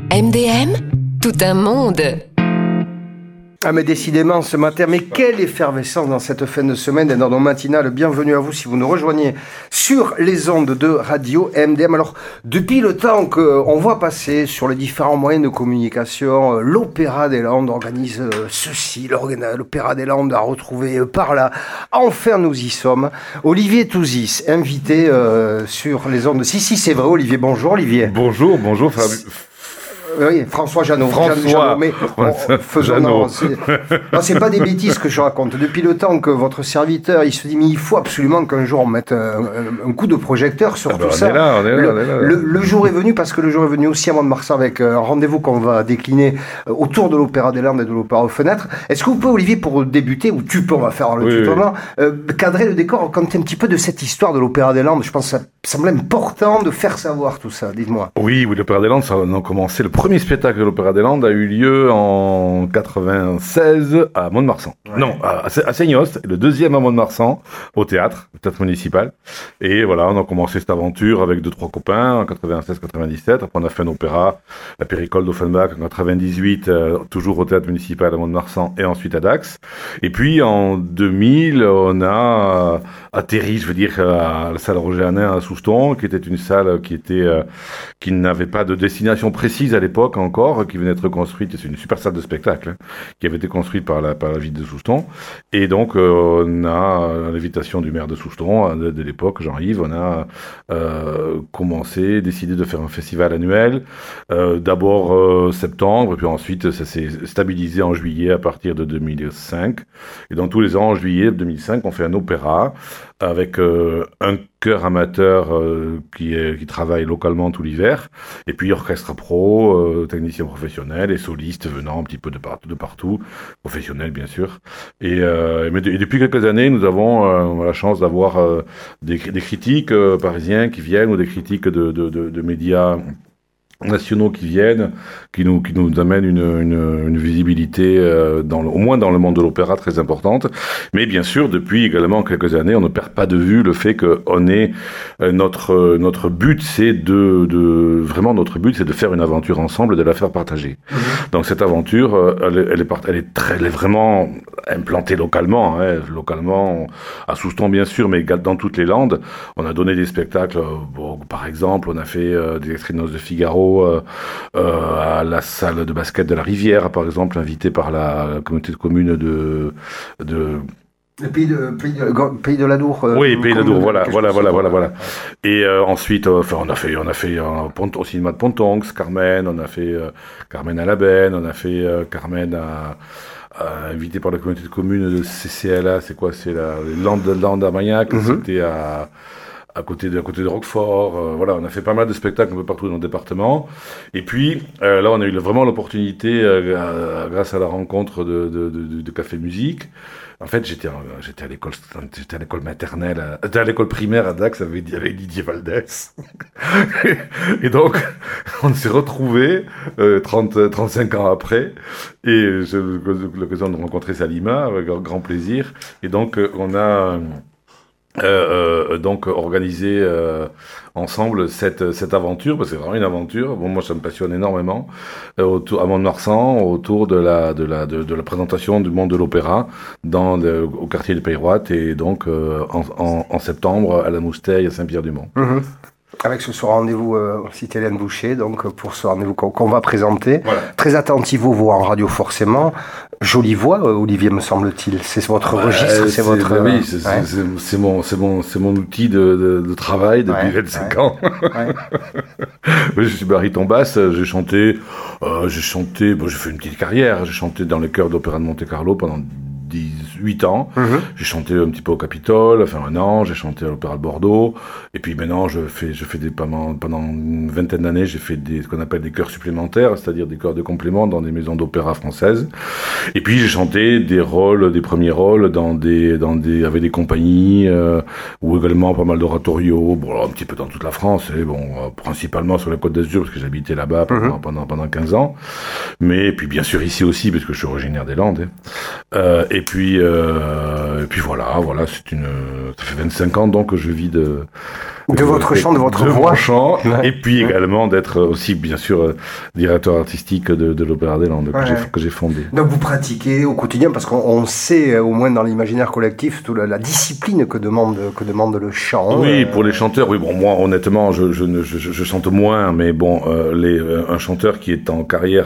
MDM, tout un monde. Ah mais décidément ce matin, mais quelle effervescence dans cette fin de semaine et dans nos matinales. Bienvenue à vous si vous nous rejoignez sur les ondes de radio MDM. Alors depuis le temps qu'on voit passer sur les différents moyens de communication, l'Opéra des Landes organise ceci, l'Opéra des Landes a retrouvé par là. Enfin nous y sommes. Olivier Touzis, invité sur les ondes. Si c'est vrai Olivier, bonjour Olivier. Bonjour Fabien. Oui, François Janot. Mais faisons c'est pas des bêtises que je raconte. Depuis le temps que votre serviteur, il se dit, mais il faut absolument qu'un jour on mette un coup de projecteur sur tout ça. On est là. Le jour est venu, parce que le jour est venu aussi à Mont-de-Marsan avec un rendez-vous qu'on va décliner autour de l'Opéra des Landes et de l'Opéra aux Fenêtres. Est-ce que vous pouvez, Olivier, pour débuter, ou tu peux, on va faire le tutoiement, cadrer le décor, raconter un petit peu de cette histoire de l'Opéra des Landes. Je pense que ça semble important de faire savoir tout ça. Dites-moi. Oui, l'Opéra des Landes, ça a commencé. Le premier spectacle de l'Opéra des Landes a eu lieu en 96 à Mont-de-Marsan. Ouais. Non, à Seignos, le deuxième à Mont-de-Marsan, au théâtre municipal. Et voilà, on a commencé cette aventure avec 2-3 copains en 96-97. Après, on a fait un opéra, la Péricole d'Offenbach en 98, toujours au théâtre municipal à Mont-de-Marsan et ensuite à Dax. Et puis en 2000, on a atterri, je veux dire, à la salle Roger Hanin à Souston, qui était une salle qui n'avait pas de destination précise à l'époque encore, qui venait d'être construite. C'est une super salle de spectacle qui avait été construite par la ville de Souston. Et donc, on a, à l'invitation du maire de Souston, de l'époque, Jean-Yves, on a décidé de faire un festival annuel. D'abord septembre, et puis ensuite, ça s'est stabilisé en juillet à partir de 2005. Et donc, tous les ans, en juillet 2005, on fait un opéra avec un chœur amateur qui travaille localement tout l'hiver, et puis orchestre pro, technicien professionnel et solistes venant un petit peu de partout, professionnels bien sûr. Et depuis quelques années, nous avons la chance d'avoir des critiques parisiens qui viennent, ou des critiques de médias nationaux qui viennent, qui nous amènent une visibilité au moins dans le monde de l'opéra très importante. Mais bien sûr, depuis également quelques années, on ne perd pas de vue le fait que notre but, c'est vraiment notre but, c'est de faire une aventure ensemble et de la faire partager. Donc cette aventure, elle est vraiment implantée localement, localement à Souston bien sûr, mais dans toutes les Landes. On a donné des spectacles, par exemple, on a fait des extraits de Noces de Figaro à la salle de basket de la Rivière, par exemple, invité par la communauté de communes de le pays de l'Adour. Oui, pays de l'Adour, voilà. Et ensuite, on a fait au cinéma de Pontonx, Carmen, on a fait Carmen à la Benne, on a fait Carmen invité par la communauté de communes de CCLA, c'est la Landes d'Armagnac, c'était à côté de Roquefort, on a fait pas mal de spectacles un peu partout dans le département. Et puis là, on a eu vraiment l'opportunité, grâce à la rencontre de Café Musique. En fait, j'étais à l'école maternelle, à l'école primaire à Dax avec Didier Valdès. Et donc, on s'est retrouvés 35 ans après, et j'ai eu l'occasion de rencontrer Salima avec grand plaisir. Et donc, on a organiser ensemble cette aventure, parce que c'est vraiment une aventure. Moi ça me passionne énormément, à Mont-de-Marsan, autour de la présentation du monde de l'opéra au quartier de Peyroite, et donc en septembre à la Mousteille à Saint-Pierre-du-Mont. Avec ce rendez-vous cité Hélène Boucher, donc pour ce rendez-vous qu'on va présenter. Voilà. Très attentif aux voix en radio forcément. Jolie voix, Olivier, me semble-t-il. C'est votre registre, c'est votre. Oui, c'est mon outil de travail depuis 25 ans. Je suis baryton basse. J'ai fait une petite carrière. J'ai chanté dans le chœur d'opéra de Monte-Carlo pendant 18 ans. J'ai chanté un petit peu au Capitole, un an, j'ai chanté à l'Opéra de Bordeaux, et puis maintenant pendant une vingtaine d'années, j'ai fait ce qu'on appelle des chœurs supplémentaires, c'est-à-dire des chœurs de complément dans des maisons d'opéra françaises. Et puis j'ai chanté des premiers rôles avec des compagnies, ou également pas mal d'oratorios, un petit peu dans toute la France, et principalement sur la Côte d'Azur, parce que j'habitais là-bas pendant 15 ans. Mais puis bien sûr ici aussi, parce que je suis originaire des Landes. Et puis Et puis voilà, ça fait 25 ans donc que je vis de votre chant, de votre voix. Mon chant, et puis également d'être aussi, bien sûr, directeur artistique de l'Opéra des Landes que j'ai fondé. Donc vous pratiquez au quotidien, parce qu'on sait, au moins dans l'imaginaire collectif, toute la discipline que demande le chant. Oui, pour les chanteurs, oui, bon, moi, honnêtement, je chante moins, mais bon, un chanteur qui est en carrière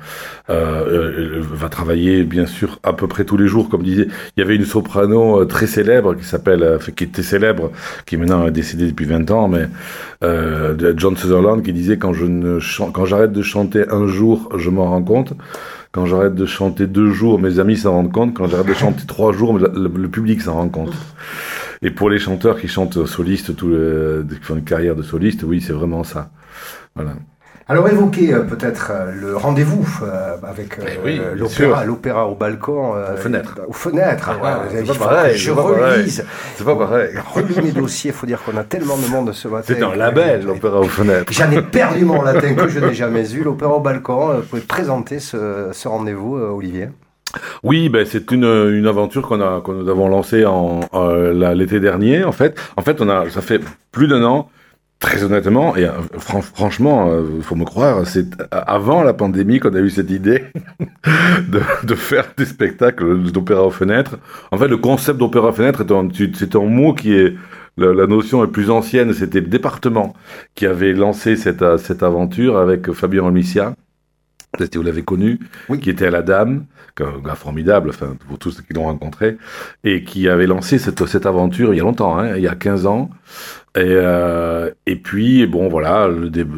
va travailler, bien sûr, à peu près tous les jours, comme disait, il y avait une soprano très célèbre qui était célèbre, qui maintenant est décédée depuis 20 ans, mais John Sutherland, qui disait quand j'arrête de chanter un jour, je m'en rends compte. Quand j'arrête de chanter 2 jours, mes amis s'en rendent compte. Quand j'arrête de chanter 3 jours, le public s'en rend compte. Et pour les chanteurs qui chantent solistes, qui font une carrière de soliste, oui, c'est vraiment ça. Voilà. Alors évoquez peut-être le rendez-vous avec l'opéra au balcon. Aux fenêtres. Aux fenêtres. C'est pas pareil. Je relise. C'est pas pareil. Relis mes dossiers, il faut dire qu'on a tellement de monde ce matin. C'est un label, l'opéra aux fenêtres. J'en ai perdu mon latin que je n'ai jamais eu. L'opéra au balcon, vous pouvez présenter ce rendez-vous, Olivier? Oui, c'est une aventure que nous avons lancée l'été dernier. En fait, ça fait plus d'1 an. Très honnêtement, et franchement, faut me croire, c'est avant la pandémie qu'on a eu cette idée de faire des spectacles d'opéra aux fenêtres. En fait, le concept d'opéra aux fenêtres c'est un mot qui est la notion est plus ancienne. C'était le département qui avait lancé cette aventure avec Fabien Omissia. Peut-être que vous l'avez connu, oui. Qui était à la Dame, un gars formidable, enfin, pour tous ceux qui l'ont rencontré, et qui avait lancé cette aventure il y a longtemps, il y a 15 ans. Et puis, bon, voilà,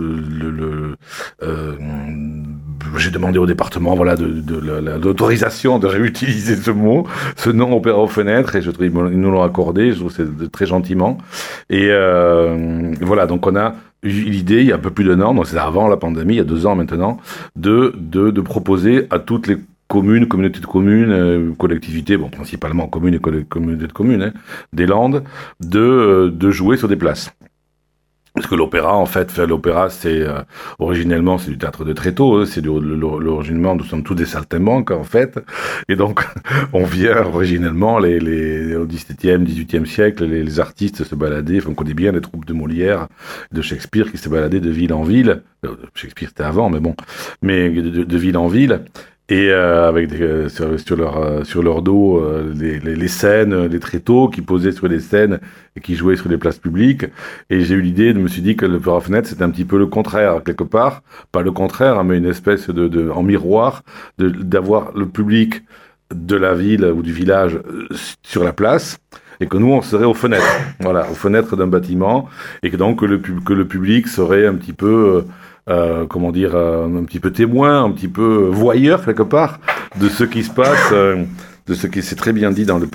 j'ai demandé au département, voilà, de l'autorisation de réutiliser ce nom opéra aux fenêtres, et je trouve ils nous l'ont accordé, je trouve c'est très gentiment. Et voilà, donc on a eu l'idée, il y a un peu plus d'1 an, donc c'est avant la pandémie, il y a 2 ans maintenant, de proposer à toutes les communes, communautés de communes, collectivités, bon, principalement communes et communautés de communes, des Landes, de jouer sur des places. Parce que l'opéra, en fait, originellement, c'est du théâtre de Tréteau, originellement, nous sommes tous des saltimbanques, en fait. Et donc, on vient originellement, au XVIIe, XVIIIe siècle, les artistes se baladaient, on connaît bien les troupes de Molière, de Shakespeare, qui se baladaient de ville en ville. Shakespeare, c'était avant, mais bon. Mais de ville en ville. Et avec sur leur dos les scènes, les tréteaux qui posaient sur les scènes et qui jouaient sur les places publiques. Et j'ai eu l'idée, je me suis dit que l'opéra fenêtre c'était un petit peu le contraire quelque part, pas le contraire, mais une espèce en miroir d'avoir le public de la ville ou du village sur la place. Et que nous, on serait aux fenêtres, voilà, aux fenêtres d'un bâtiment, et que donc que le public serait un petit peu un petit peu témoin, un petit peu voyeur quelque part de ce qui se passe, de ce qui s'est très bien dit dans la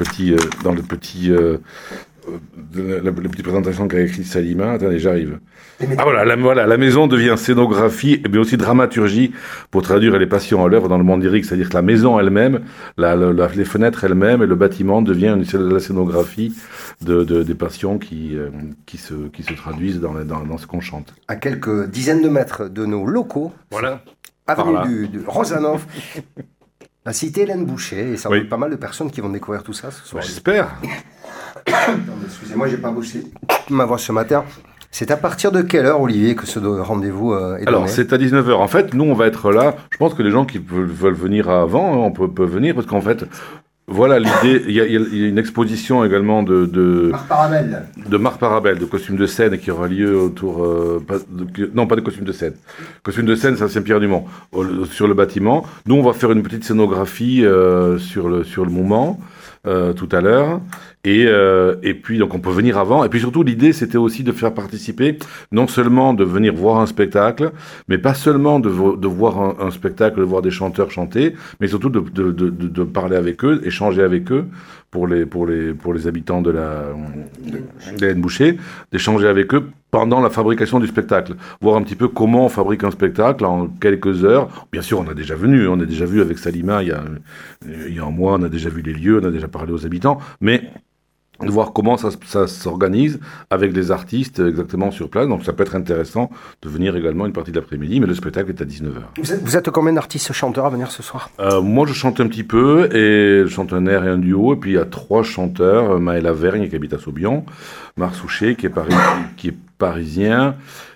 petite présentation qu'a écrite Salima. Attendez, j'arrive. La maison devient scénographie, mais aussi dramaturgie pour traduire les passions à l'œuvre dans le monde lyrique, c'est-à-dire que la maison elle-même, les fenêtres elles-mêmes et le bâtiment devient la scénographie des passions qui se traduisent dans ce qu'on chante. À quelques dizaines de mètres de nos locaux, voilà, avenue du Rosanov, la cité Hélène Boucher, et ça va être pas mal de personnes qui vont découvrir tout ça ce soir. J'espère. Excusez-moi, j'ai pas bossé ma voix ce matin. C'est à partir de quelle heure, Olivier, que ce rendez-vous est donné ? Alors, c'est à 19h. En fait, nous, on va être là. Je pense que les gens qui veulent venir avant, on peut venir, parce qu'en fait, voilà l'idée. Il y a une exposition également de Marc Parabel, de costumes de scène, qui aura lieu autour... non, pas de costumes de scène. Costumes de scène, c'est à Saint-Pierre-du-Mont, sur le bâtiment. Nous, on va faire une petite scénographie sur le moment, tout à l'heure. Et puis donc on peut venir avant, et puis surtout l'idée c'était aussi de faire participer, non seulement de venir voir un spectacle, mais pas seulement de voir un spectacle, de voir des chanteurs chanter, mais surtout de parler avec eux, échanger avec eux pour les habitants de Hélène Boucher, d'échanger avec eux pendant la fabrication du spectacle, voir un petit peu comment on fabrique un spectacle en quelques heures. Bien sûr, on a déjà vu avec Salima il y a un mois, on a déjà vu les lieux, on a déjà parlé aux habitants, mais de voir comment ça s'organise avec les artistes exactement sur place. Donc ça peut être intéressant de venir également une partie de l'après-midi, mais le spectacle est à 19h. Vous êtes combien d'artistes chanteurs à venir ce soir? Moi je chante un petit peu, et je chante un air et un duo, et puis il y a 3 chanteurs, Maëla Vergne qui habite à Saubion, Marc Souchet qui est parisien,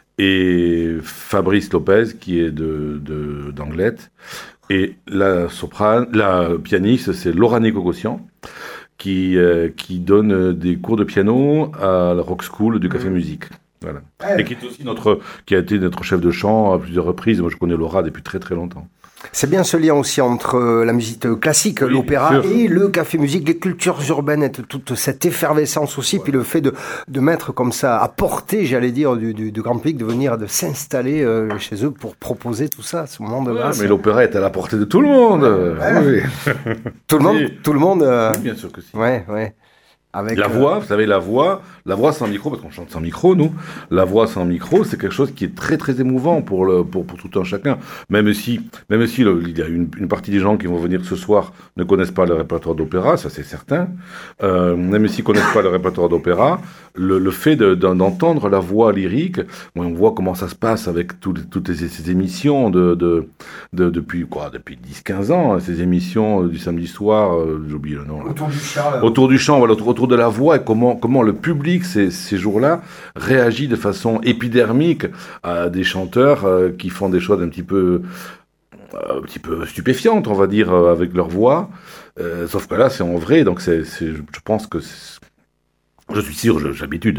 et Fabrice Lopez qui est d'Anglette. Et la pianiste, c'est Laura Négogossian, qui donne des cours de piano à la Rock School du Café Musique. Voilà. Et qui est aussi qui a été notre chef de chant à plusieurs reprises. Moi, je connais Laura depuis très très longtemps. C'est bien ce lien aussi entre la musique classique, oui, l'opéra, et le café musique, les cultures urbaines, et toute cette effervescence aussi, puis le fait de mettre comme ça à portée, j'allais dire, du grand public, de venir, de s'installer chez eux pour proposer tout ça, ce moment de grâce. Mais l'opéra est à la portée de tout le monde. Oui. Tout le monde. Oui, bien sûr que si. Ouais. Avec voix, vous savez, la voix sans micro, parce qu'on chante sans micro, nous. La voix sans micro, c'est quelque chose qui est très très émouvant pour tout un chacun. Même si il y a une partie des gens qui vont venir ce soir ne connaissent pas le répertoire d'opéra, ça c'est certain. Même s'ils connaissent pas le répertoire d'opéra, le fait d'entendre la voix lyrique, on voit comment ça se passe avec toutes ces émissions depuis 10-15 ans, ces émissions du samedi soir, j'ai oublié le nom. Autour du chant, voilà, autour de la voix, et comment le public ces jours-là réagit de façon épidermique à des chanteurs qui font des choses un petit peu stupéfiantes, on va dire, avec leur voix. Sauf que là, c'est en vrai, donc je pense que je suis sûr, j'ai l'habitude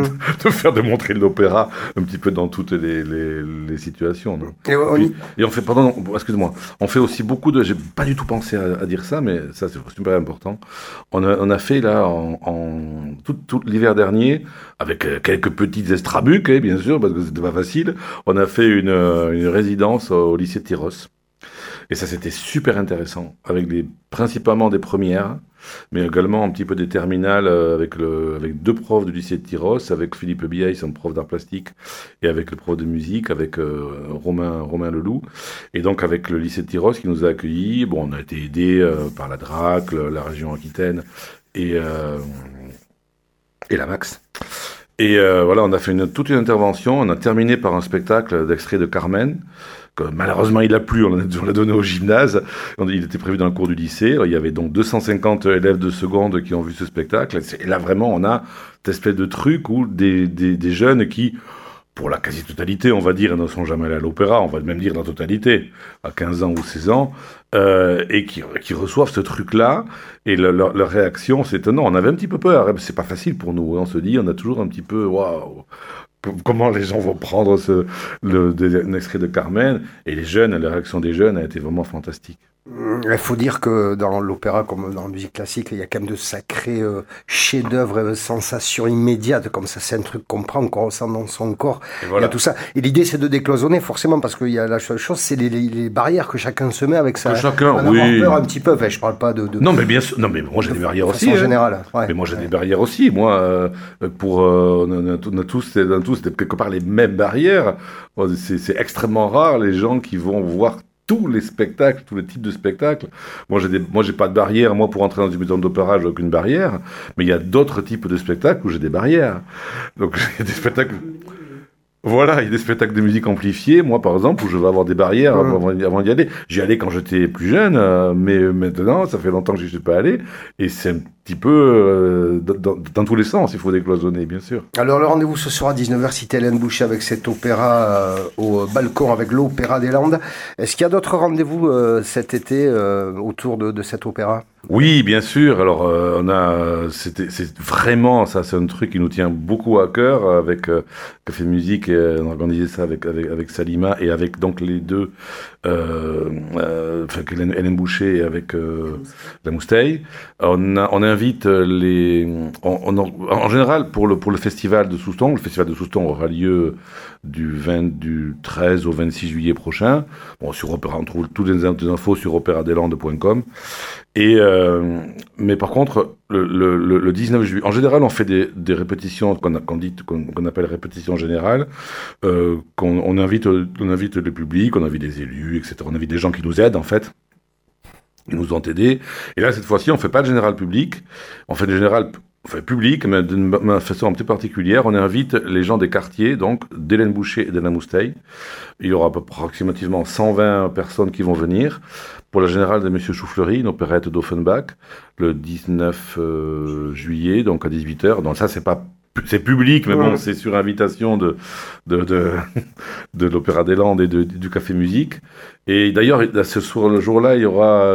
de montrer de l'opéra un petit peu dans toutes les situations. Non. Et on fait, excuse-moi, on fait aussi beaucoup j'ai pas du tout pensé à dire ça, mais ça c'est super important. On a fait là, tout l'hiver dernier, avec quelques petites estrabuques, bien sûr, parce que c'était pas facile, on a fait une résidence au lycée de Tyros. Et ça, c'était super intéressant, avec principalement des premières, mais également un petit peu des terminales avec 2 profs du lycée de Tyros, avec Philippe Biaille, son prof d'art plastique, et avec le prof de musique, avec Romain Leloup. Et donc avec le lycée de Tyros qui nous a accueillis, on a été aidé par la DRAC, la région Aquitaine et la Max. Et voilà, on a fait toute une intervention, on a terminé par un spectacle d'extrait de Carmen, que malheureusement il a plu, on l'a donné au gymnase, il était prévu dans le cours du lycée, il y avait donc 250 élèves de seconde qui ont vu ce spectacle, et là vraiment on a cette espèce de truc où des jeunes qui, pour la quasi-totalité, on va dire, ne sont jamais allés à l'opéra, on va même dire la totalité, à 15 ans ou 16 ans, et qui reçoivent ce truc-là, et leur réaction, c'est étonnant. On avait un petit peu peur, c'est pas facile pour nous, on se dit, on a toujours un petit peu, waouh, comment les gens vont prendre un extrait de Carmen, et la réaction des jeunes a été vraiment fantastique. Il faut dire que dans l'opéra, comme dans la musique classique, il y a quand même de sacrés chefs-d'œuvre, sensations immédiates, comme ça, c'est un truc qu'on ressent dans son corps. Et voilà. Il y a tout ça. Et l'idée, c'est de décloisonner, forcément, parce qu'il y a la seule chose, c'est les barrières que chacun se met avec ça. Chacun, oui. Peur un petit peu. Enfin, je parle pas de. Non, mais bien sûr. Non, mais moi, j'ai des barrières aussi. En général. Ouais. Mais moi, j'ai des barrières aussi. Moi, on a tous quelque part les mêmes barrières. C'est extrêmement rare les gens qui vont voir tous les spectacles, tous les types de spectacles. Moi, j'ai pas de barrière. Moi, pour entrer dans une maison d'opéra, j'ai aucune barrière. Mais il y a d'autres types de spectacles où j'ai des barrières. Donc, il y a des spectacles. Voilà, il y a des spectacles de musique amplifiée, moi par exemple, où je vais avoir des barrières avant d'y aller. J'y allais quand j'étais plus jeune, mais maintenant, ça fait longtemps que je n'y suis pas allé, et c'est un petit peu dans tous les sens, il faut décloisonner, bien sûr. Alors le rendez-vous ce soir à 19h, cité Hélène Boucher, avec cet opéra au balcon, avec l'Opéra des Landes. Est-ce qu'il y a d'autres rendez-vous cet été autour de cet opéra ? Oui, bien sûr. Alors, c'est vraiment ça, c'est un truc qui nous tient beaucoup à cœur avec Café Musique. On a organisé ça avec Salima et avec donc les deux, Hélène Boucher et avec la Mousteille. On invite en général pour le festival de Souston. Le festival de Souston aura lieu du 13 au 26 juillet prochain. Bon, sur Opéra, on trouve toutes les infos sur opéradeslande.com. Mais par contre, le 19 juillet, en général, on fait des répétitions qu'on appelle répétitions générales, on invite le public, on invite des élus, etc. On invite des gens qui nous aident, en fait. Ils nous ont aidés. Et là, cette fois-ci, on fait pas le général public. On fait le général public, mais d'une façon un petit particulière. On invite les gens des quartiers, donc d'Hélène Boucher et de la Mousteille. Il y aura approximativement 120 personnes qui vont venir. Pour la générale de Monsieur Choufleury, une opérette d'Offenbach, le 19 juillet, donc à 18h. Donc ça, c'est public, mais bon, c'est sur invitation de l'Opéra des Landes et du Café Musique. Et d'ailleurs, le jour-là, il y aura...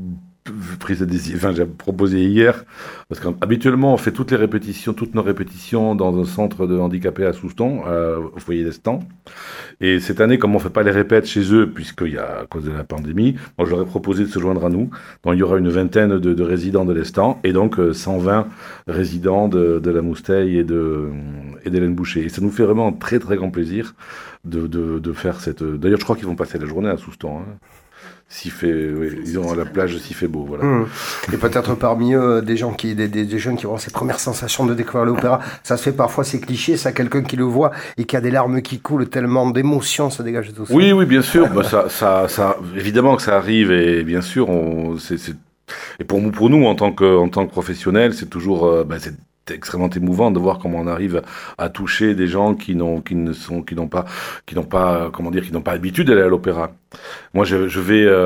j'ai proposé hier, parce qu'habituellement on fait toutes nos répétitions dans un centre de handicapés à Souston, au foyer d'Estan. Et cette année, comme on fait pas les répètes chez eux, à cause de la pandémie, moi je leur ai proposé de se joindre à nous. Donc il y aura une vingtaine de résidents de l'Estan, et donc 120 résidents de la Mousteille et d'Hélène Boucher. Et ça nous fait vraiment très très grand plaisir de faire cette... D'ailleurs je crois qu'ils vont passer la journée à Souston, hein. Ils ont à la plage s'il fait beau, voilà. Et peut-être parmi eux des jeunes qui auront ces premières sensations de découvrir l'opéra. Ça se fait parfois, c'est cliché, ça, quelqu'un qui le voit et qui a des larmes qui coulent, tellement d'émotions se dégage de tout ça. Oui, bien sûr. Ça, évidemment que ça arrive, et bien sûr, et pour nous en tant que professionnels, c'est toujours, c'est extrêmement émouvant de voir comment on arrive à toucher des gens qui n'ont pas l'habitude d'aller à l'opéra. Moi, j'y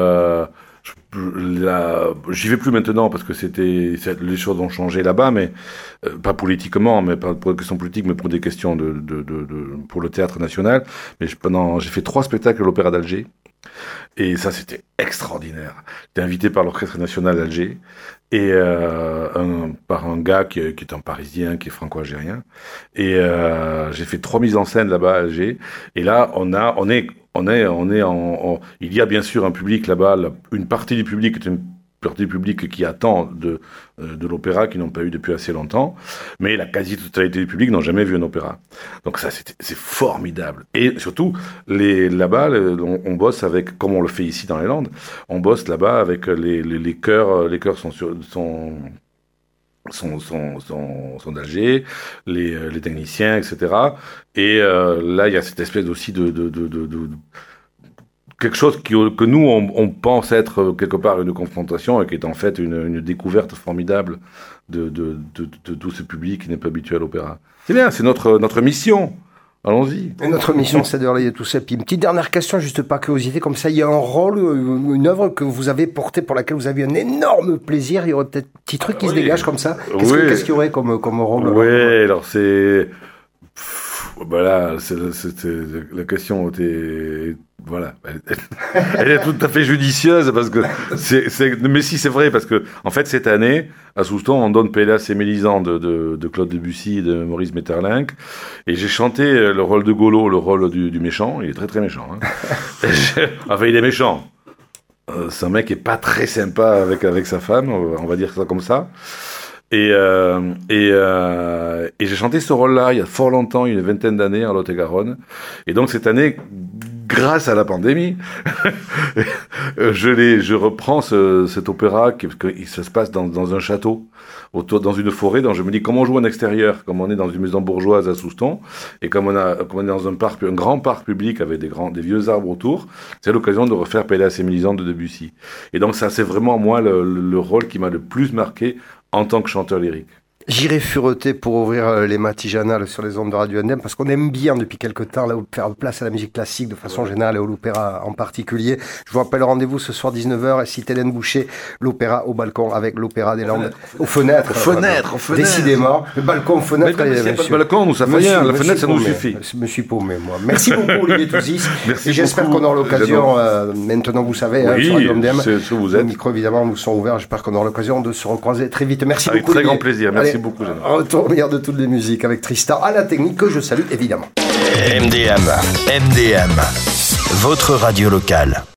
vais plus maintenant parce que les choses ont changé là-bas, mais pas politiquement, mais pas pour des questions politiques, mais pour des questions pour le théâtre national. Mais j'ai fait 3 spectacles à l'Opéra d'Alger. Et ça, c'était extraordinaire. J'étais invité par l'Orchestre National d'Alger et par un gars qui est un Parisien, qui est franco-algérien. Et j'ai fait 3 mises en scène là-bas à Alger. Et là, il y a bien sûr un public là-bas. Une partie du public est une partie du public qui attend de l'opéra, qui n'ont pas eu depuis assez longtemps, mais la quasi-totalité du public n'ont jamais vu un opéra. Donc ça, c'est formidable. Et surtout, là-bas, on bosse avec, comme on le fait ici dans les Landes, on bosse là-bas avec les chœurs. Les chœurs sont d'Alger, les techniciens, etc. Et là, il y a cette espèce aussi de quelque chose que nous, on pense être quelque part une confrontation et qui est en fait une découverte formidable de tout ce public qui n'est pas habitué à l'opéra. C'est bien, c'est notre mission. Allons-y. Et notre mission, c'est de relayer tout ça. Puis une petite dernière question, juste par curiosité, comme ça, il y a un rôle, une œuvre que vous avez portée, pour laquelle vous avez un énorme plaisir. Il y aurait peut-être un petit truc qui se dégage comme ça. Qu'est-ce qu'il y aurait comme rôle? Oui, alors c'est... Voilà, la question était... Voilà, elle est tout à fait judicieuse parce que mais si c'est vrai, parce que en fait cette année à Souston on donne Pélas et Mélisande de Claude Debussy et de Maurice Maeterlinck, et j'ai chanté le rôle de Golo, le rôle du méchant. Il est très très méchant, hein. Enfin il est méchant, c'est un mec qui est pas très sympa avec sa femme, on va dire ça comme ça. Et j'ai chanté ce rôle-là il y a fort longtemps, une vingtaine d'années, en Lot-et-Garonne. Et donc cette année, grâce à la pandémie, je reprends cet opéra qui se passe dans un château, dans une forêt. Donc je me dis, comment on joue en extérieur, comme on est dans une maison bourgeoise à Souston, et comme on est dans un grand parc public avec des vieux arbres autour, c'est l'occasion de refaire Pélas et Mélisande de Debussy. Et donc ça, c'est vraiment moi le rôle qui m'a le plus marqué en tant que chanteur lyrique. J'irai fureter pour ouvrir les matiganales sur les ondes de Radio NDM, parce qu'on aime bien depuis quelque temps là, faire place à la musique classique de façon générale et à l'opéra en particulier. Je vous rappelle le rendez-vous ce soir 19h, site Hélène Boucher, l'opéra au balcon avec l'Opéra des Landes. Aux fenêtres. Décidément. Le balcon, fenêtre. Mais s'il n'y a pas de balcon, nous ça fait rien. La fenêtre, ça nous suffit. Je me suis paumé, moi. Merci beaucoup, Olivier Touzis. Merci. Et j'espère qu'on aura l'occasion, maintenant vous savez, sur Radio NDM. Vous êtes. Les micros, évidemment, nous sont ouverts. J'espère qu'on aura l'occasion de se recroiser très vite. Merci beaucoup. Avec très grand plaisir. Merci beaucoup, Jeanne. Retour meilleur de toutes les musiques avec Tristan à la technique, que je salue évidemment. MDM, votre radio locale.